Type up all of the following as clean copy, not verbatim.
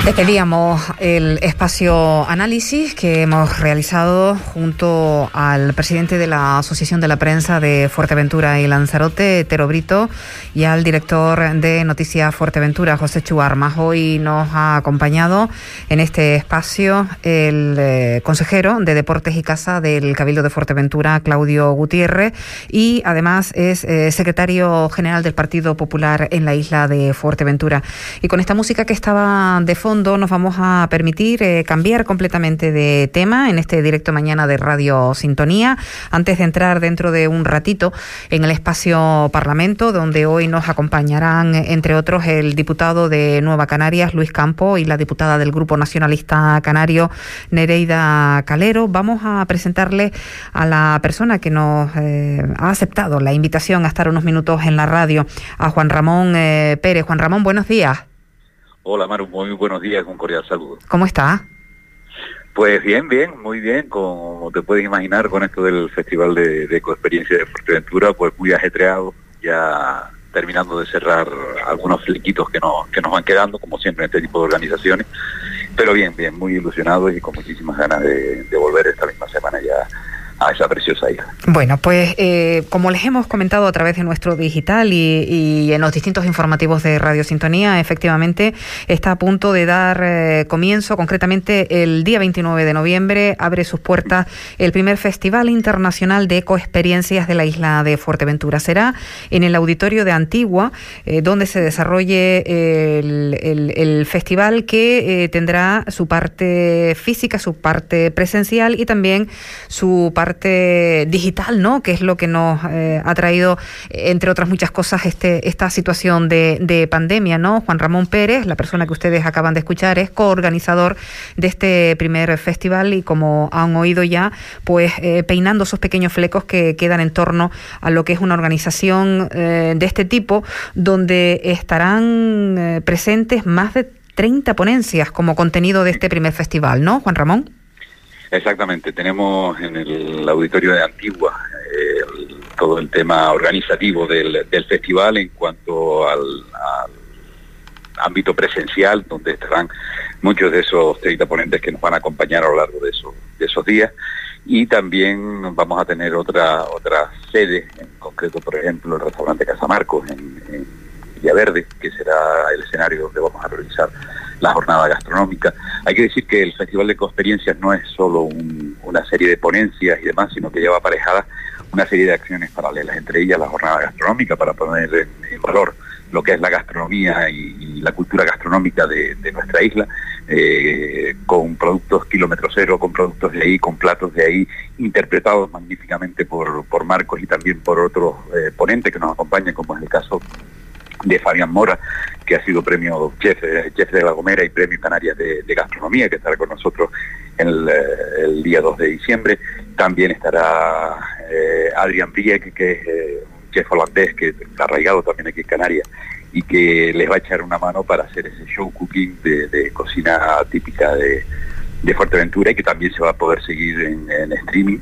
Despedíamos el espacio análisis que hemos realizado junto al presidente de la Asociación de la Prensa de Fuerteventura y Lanzarote, Tero Brito, y al director de Noticias Fuerteventura, José Chu Armas. Hoy nos ha acompañado en este espacio el consejero de Deportes y Casa del Cabildo de Fuerteventura, Claudio Gutiérrez, y además es secretario general del Partido Popular en la isla de Fuerteventura. Y con esta música que estaba de fondo, nos vamos a permitir cambiar completamente de tema en este directo mañana de Radio Sintonía, antes de entrar dentro de un ratito en el espacio Parlamento, donde hoy nos acompañarán, entre otros, el diputado de Nueva Canarias, Luis Campo, y la diputada del Grupo Nacionalista Canario, Nereida Calero. Vamos a presentarle a la persona que nos ha aceptado la invitación a estar unos minutos en la radio, a Juan Ramón Pérez. Juan Ramón, buenos días. Hola Maru, muy buenos días, un cordial saludo. ¿Cómo está? Pues bien, muy bien, como te puedes imaginar con esto del Festival de Ecoexperiencia de Fuerteventura, pues muy ajetreado, ya terminando de cerrar algunos flequitos que nos van quedando, como siempre en este tipo de organizaciones, pero bien, muy ilusionados y con muchísimas ganas de volver esta misma semana ya a esa preciosa isla. Bueno, pues como les hemos comentado a través de nuestro digital y en los distintos informativos de Radio Sintonía, efectivamente está a punto de dar comienzo, concretamente el día 29 de noviembre, abre sus puertas el primer Festival Internacional de Ecoexperiencias de la isla de Fuerteventura. Será en el Auditorio de Antigua, donde se desarrolle el festival, que tendrá su parte física, su parte presencial y también su parte digital, ¿no? Que es lo que nos ha traído, entre otras muchas cosas, esta situación de pandemia, ¿no? Juan Ramón Pérez, la persona que ustedes acaban de escuchar, es coorganizador de este primer festival y, como han oído ya, pues peinando esos pequeños flecos que quedan en torno a lo que es una organización de este tipo, donde estarán presentes más de 30 ponencias como contenido de este primer festival, ¿no, Juan Ramón? Exactamente, tenemos en el Auditorio de Antigua todo el tema organizativo del festival en cuanto al ámbito presencial, donde estarán muchos de esos 30 ponentes que nos van a acompañar a lo largo de esos días, y también vamos a tener otra sede, en concreto, por ejemplo, el restaurante Casa Marcos en Villaverde, que será el escenario donde vamos a realizar la jornada gastronómica. Hay que decir que el Festival de Ecoexperiencias no es solo una serie de ponencias y demás, sino que lleva aparejada una serie de acciones paralelas, entre ellas la jornada gastronómica, para poner en valor lo que es la gastronomía y la cultura gastronómica de nuestra isla, con productos kilómetro cero, con productos de ahí, con platos de ahí, interpretados magníficamente por Marcos y también por otros ponentes que nos acompañan, como es el caso de Fabián Mora, que ha sido premio chef de La Gomera y premio Canarias de Gastronomía, que estará con nosotros el día 2 de diciembre. También estará Adrián Briek, que es un chef holandés que está arraigado también aquí en Canarias y que les va a echar una mano para hacer ese show cooking de cocina típica de Fuerteventura, y que también se va a poder seguir en streaming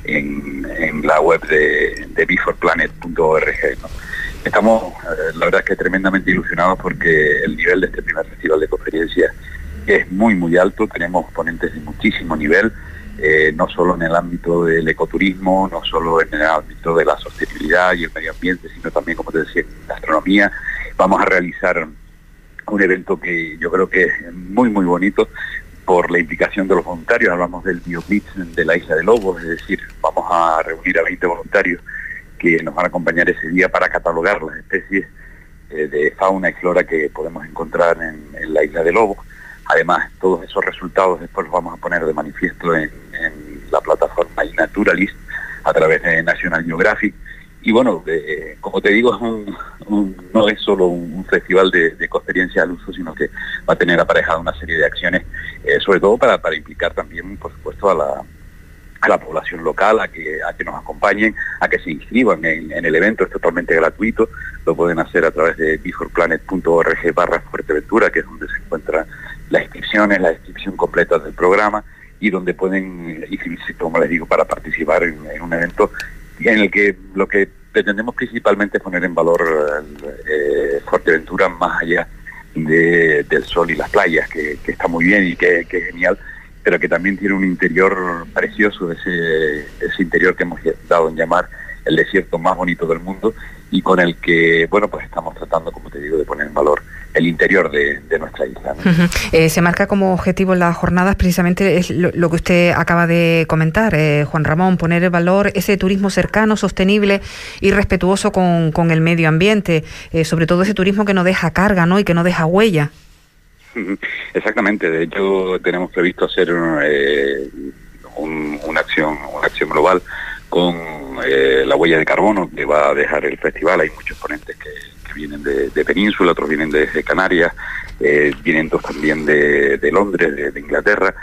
en la web de beforplanet.org, ¿no? Estamos, la verdad es que tremendamente ilusionados, porque el nivel de este primer Festival de Conferencias es muy alto. Tenemos ponentes de muchísimo nivel, no solo en el ámbito del ecoturismo, no solo en el ámbito de la sostenibilidad y el medio ambiente, sino también, como te decía, en gastronomía. Vamos a realizar un evento que yo creo que es muy bonito por la implicación de los voluntarios. Hablamos del BioBlitz de la Isla de Lobos, es decir, vamos a reunir a 20 voluntarios que nos van a acompañar ese día para catalogar las especies de fauna y flora que podemos encontrar en la Isla de Lobos. Además, todos esos resultados después los vamos a poner de manifiesto en la plataforma iNaturalist a través de National Geographic. Y bueno, como te digo, no es solo un festival de ecoexperiencia al uso, sino que va a tener aparejada una serie de acciones, sobre todo para implicar también, por supuesto, a la población local, a que nos acompañen, a que se inscriban en el evento. Es totalmente gratuito, lo pueden hacer a través de beforplanet.org/Fuerteventura, que es donde se encuentran las inscripciones, la descripción completa del programa, y donde pueden inscribirse, como les digo, para participar en un evento en el que lo que pretendemos principalmente es poner en valor Fuerteventura, más allá del sol y las playas, que está muy bien y que es genial, pero que también tiene un interior precioso, ese interior que hemos dado en llamar el desierto más bonito del mundo, y con el que, bueno, pues estamos tratando, como te digo, de poner en valor el interior de nuestra isla, ¿no? Se marca como objetivo en las jornadas precisamente es lo que usted acaba de comentar, Juan Ramón, poner en valor ese turismo cercano, sostenible y respetuoso con el medio ambiente, sobre todo ese turismo que no deja carga, ¿no?, y que no deja huella. Exactamente, de hecho tenemos previsto hacer una acción global con la huella de carbono que va a dejar el festival. Hay muchos ponentes que vienen de Península, otros vienen de Canarias, vienen dos también de Londres, de Inglaterra.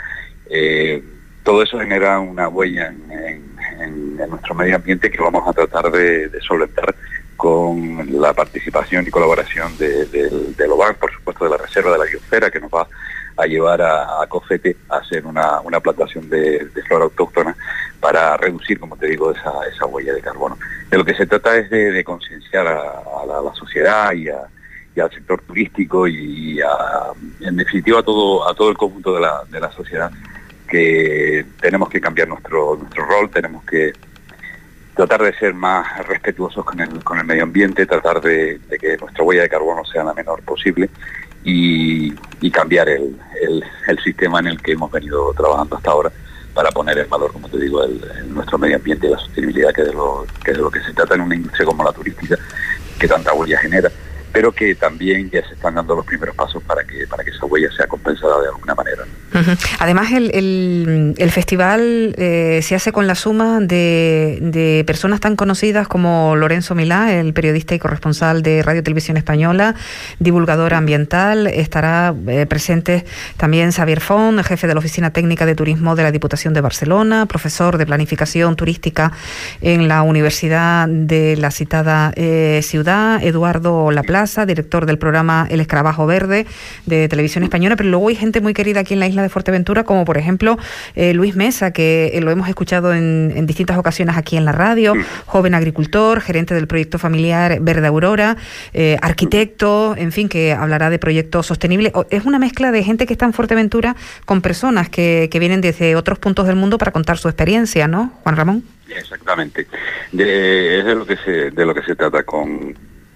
Todo eso genera una huella en nuestro medio ambiente que vamos a tratar de solventar con la participación y colaboración del OBAN, por supuesto de la Reserva de la Biosfera, que nos va a llevar a Cofete a hacer una plantación de flora autóctona para reducir, como te digo, esa huella de carbono. De lo que se trata es de concienciar a la sociedad y al sector turístico y en definitiva a todo el conjunto de la sociedad, que tenemos que cambiar nuestro rol, tenemos que tratar de ser más respetuosos con el medio ambiente, tratar de que nuestra huella de carbono sea la menor posible y cambiar el sistema en el que hemos venido trabajando hasta ahora para poner en valor, como te digo, nuestro medio ambiente y la sostenibilidad, que es de lo que se trata en una industria como la turística, que tanta huella genera, pero que también ya se están dando los primeros pasos para que esa huella sea compensada de alguna manera. Además, el festival se hace con la suma de personas tan conocidas como Lorenzo Milá, el periodista y corresponsal de Radio Televisión Española, divulgador ambiental. Estará presente también Xavier Font, jefe de la Oficina Técnica de Turismo de la Diputación de Barcelona, profesor de Planificación Turística en la Universidad de la citada ciudad, Eduardo Laplaza, director del programa El Escarabajo Verde de Televisión Española, pero luego hay gente muy querida aquí en la isla de Fuerteventura, como por ejemplo Luis Mesa, que lo hemos escuchado en distintas ocasiones aquí en la radio, joven agricultor, gerente del proyecto familiar Verde Aurora, arquitecto, en fin, que hablará de proyectos sostenibles. Es una mezcla de gente que está en Fuerteventura con personas que vienen desde otros puntos del mundo para contar su experiencia, ¿no, Juan Ramón? Exactamente. Es de lo que se trata con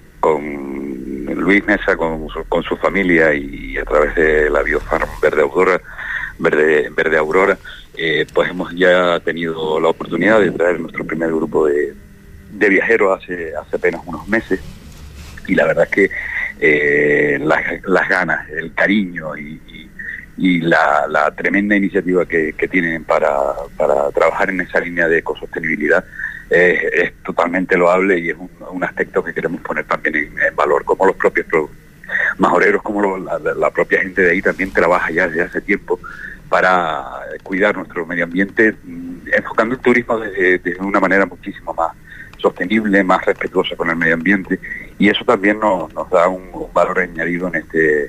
Luis Mesa, con su familia, y a través de la Biofarm Verde Aurora, pues hemos ya tenido la oportunidad de traer nuestro primer grupo de viajeros hace apenas unos meses, y la verdad es que las ganas, el cariño y la tremenda iniciativa que tienen para trabajar en esa línea de ecosostenibilidad es totalmente loable, y es un aspecto que queremos poner también en valor, como los propios majoreros, como la propia gente de ahí también trabaja ya desde hace tiempo para cuidar nuestro medio ambiente, enfocando el turismo de una manera muchísimo más sostenible, más respetuosa con el medio ambiente, y eso también nos da un valor añadido en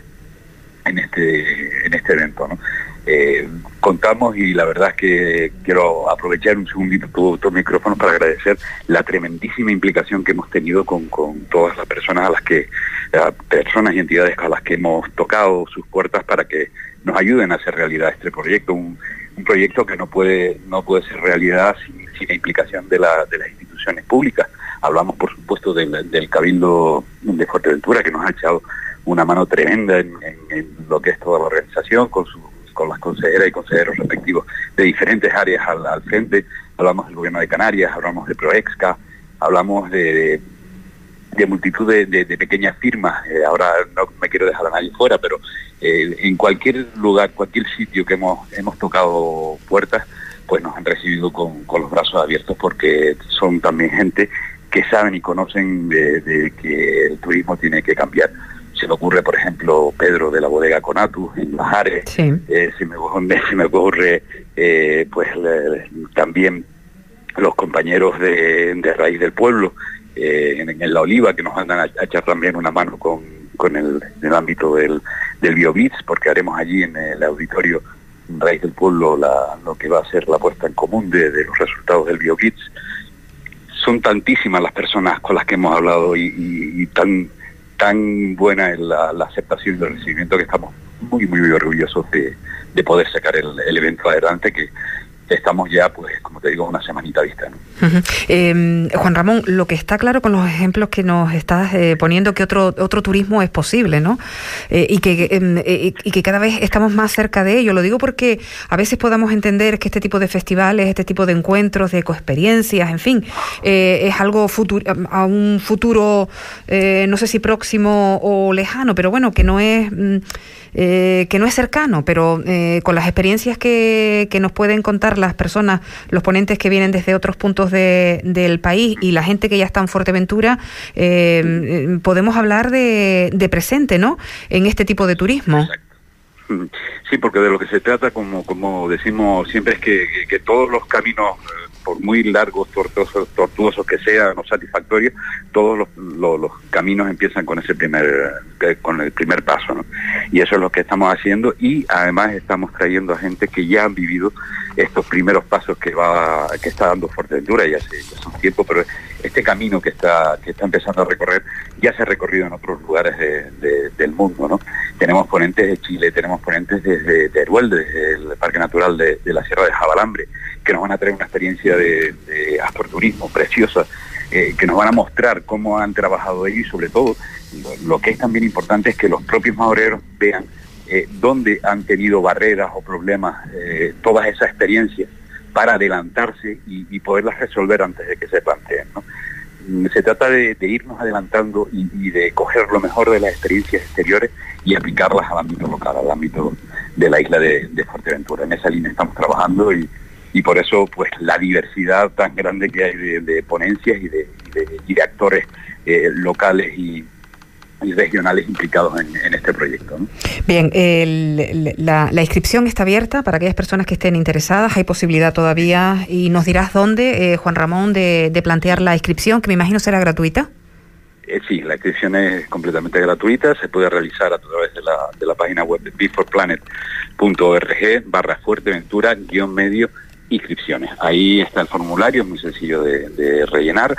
este evento, ¿no? Contamos, y la verdad es que quiero aprovechar un segundito tu micrófono para agradecer la tremendísima implicación que hemos tenido con todas las personas personas y entidades a las que hemos tocado sus puertas para que nos ayuden a hacer realidad este proyecto, un proyecto que no puede ser realidad sin la implicación de las instituciones públicas. Hablamos, por supuesto, del Cabildo de Fuerteventura, que nos ha echado una mano tremenda en lo que es toda la organización, con las consejeras y consejeros respectivos de diferentes áreas al frente. Hablamos del Gobierno de Canarias, hablamos de Proexca, hablamos de multitud de pequeñas firmas. Ahora no me quiero dejar a nadie fuera, pero en cualquier lugar, cualquier sitio que hemos tocado puertas, pues nos han recibido con los brazos abiertos, porque son también gente que saben y conocen de que el turismo tiene que cambiar. Se me ocurre, por ejemplo, Pedro de la bodega Conatus en Bajares. Sí. Se me ocurre también los compañeros de Raíz del Pueblo en La Oliva, que nos van a echar también una mano con el ámbito del BioBlitz, porque haremos allí en el auditorio Raíz del Pueblo lo que va a ser la puesta en común de los resultados del BioBlitz. Son tantísimas las personas con las que hemos hablado y tan tan buena es la aceptación y el recibimiento que estamos muy, muy orgullosos de poder sacar el evento adelante, que estamos ya, pues, como te digo, una semanita vista, ¿no? Juan Ramón, lo que está claro con los ejemplos que nos estás poniendo, que otro turismo es posible, ¿no? Y que cada vez estamos más cerca de ello. Lo digo porque a veces podamos entender que este tipo de festivales, este tipo de encuentros, de ecoexperiencias, en fin, es algo a un futuro, no sé si próximo o lejano, pero bueno, que no es cercano, pero con las experiencias que nos pueden contar las personas, los ponentes que vienen desde otros puntos del país y la gente que ya está en Fuerteventura, podemos hablar de presente, ¿no?, en este tipo de turismo. Exacto. Sí, porque de lo que se trata, como decimos siempre, es que todos los caminos, por muy largos, tortuosos que sean o satisfactorios, todos los caminos empiezan con el primer paso, ¿no? Y eso es lo que estamos haciendo, y además estamos trayendo a gente que ya han vivido estos primeros pasos que está dando Fuerteventura. Ya son tiempo, pero este camino que está empezando a recorrer ya se ha recorrido en otros lugares del mundo, ¿no? Tenemos ponentes de Chile, tenemos ponentes desde Teruel, desde el Parque Natural de la Sierra de Jabalambre, que nos van a traer una experiencia de astroturismo preciosa, que nos van a mostrar cómo han trabajado ellos, y sobre todo, lo que es también importante es que los propios maoreros vean dónde han tenido barreras o problemas, todas esas experiencias, para adelantarse y poderlas resolver antes de que se planteen, ¿no? Se trata de irnos adelantando y de coger lo mejor de las experiencias exteriores y aplicarlas al ámbito local, al ámbito de la isla de Fuerteventura. En esa línea estamos trabajando, y por eso, pues, la diversidad tan grande que hay de ponencias y de actores locales y regionales implicados en este proyecto, ¿no? Bien, la inscripción está abierta para aquellas personas que estén interesadas. Hay posibilidad todavía, y nos dirás dónde, Juan Ramón, de plantear la inscripción, que me imagino será gratuita. Sí, la inscripción es completamente gratuita, se puede realizar a través de la página web de beforplanet.org/Fuerteventura-medio inscripciones. Ahí está el formulario, es muy sencillo de rellenar,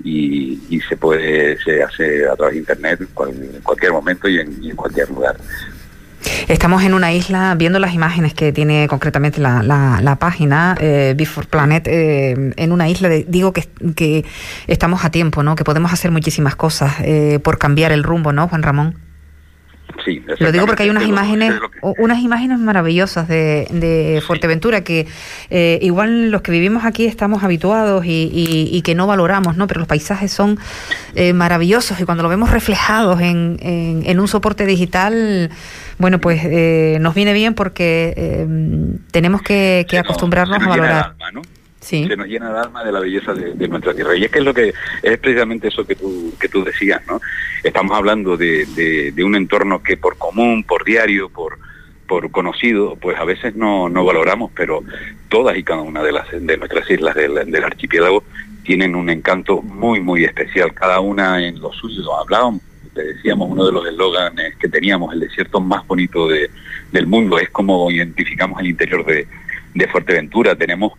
y se hace a través de internet en cualquier momento y en cualquier lugar. Estamos en una isla, viendo las imágenes que tiene concretamente la página Before Planet, en una isla, digo que estamos a tiempo, ¿no?, que podemos hacer muchísimas cosas por cambiar el rumbo, ¿no, Juan Ramón? Sí, lo digo porque hay unas imágenes maravillosas de Fuerteventura que igual los que vivimos aquí estamos habituados y que no valoramos, ¿no? Pero los paisajes son maravillosos, y cuando lo vemos reflejados en un soporte digital, bueno, pues nos viene bien, porque tenemos que acostumbrarnos a valorar. Alma, ¿no? Sí. Se nos llena el alma de la belleza de nuestra tierra. Y es que es precisamente eso que tú decías, ¿no? Estamos hablando de un entorno que por común, por diario, por conocido, pues a veces no valoramos, pero todas y cada una de nuestras islas del archipiélago tienen un encanto muy, muy especial, cada una en lo suyo. Hablábamos, te decíamos, uno de los eslóganes que teníamos, el desierto más bonito del mundo, es como identificamos el interior de Fuerteventura. Tenemos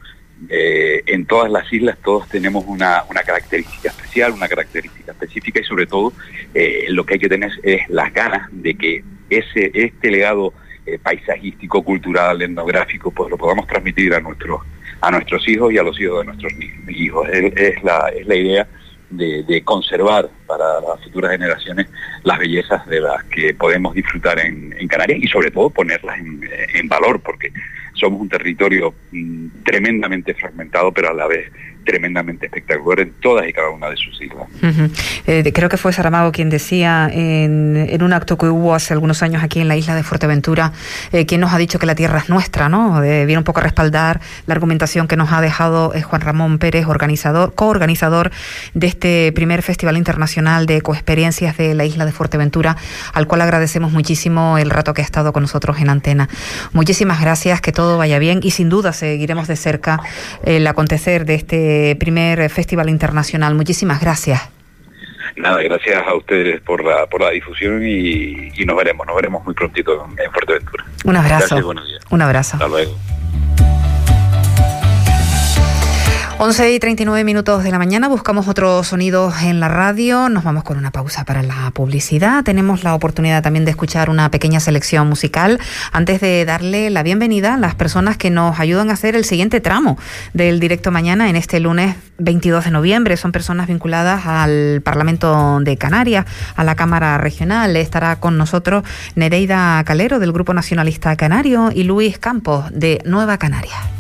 en todas las islas, todos tenemos una característica especial, una característica específica, y sobre todo lo que hay que tener es las ganas de que este legado paisajístico, cultural, etnográfico, pues lo podamos transmitir a nuestros hijos y a los hijos de nuestros hijos. Es la idea de conservar para las futuras generaciones las bellezas de las que podemos disfrutar en Canarias, y sobre todo ponerlas en valor, porque somos un territorio tremendamente fragmentado, pero a la vez tremendamente espectacular en todas y cada una de sus islas. Creo que fue Saramago quien decía en un acto que hubo hace algunos años aquí en la isla de Fuerteventura, quien nos ha dicho que la tierra es nuestra, ¿no? Viene un poco a respaldar la argumentación que nos ha dejado Juan Ramón Pérez, coorganizador de este primer Festival Internacional de Ecoexperiencias de la isla de Fuerteventura, al cual agradecemos muchísimo el rato que ha estado con nosotros en antena. Muchísimas gracias, que todo vaya bien, y sin duda seguiremos de cerca el acontecer de este primer Festival Internacional. Muchísimas gracias. Nada, gracias a ustedes por la difusión, y nos veremos muy prontito en Fuerteventura. Un abrazo. Gracias, buenos días. Un abrazo. Hasta luego. 11:39 de la mañana, buscamos otros sonidos en la radio, nos vamos con una pausa para la publicidad, tenemos la oportunidad también de escuchar una pequeña selección musical antes de darle la bienvenida a las personas que nos ayudan a hacer el siguiente tramo del directo mañana en este lunes 22 de noviembre. Son personas vinculadas al Parlamento de Canarias, a la Cámara Regional. Estará con nosotros Nereida Calero del Grupo Nacionalista Canario y Luis Campos de Nueva Canarias.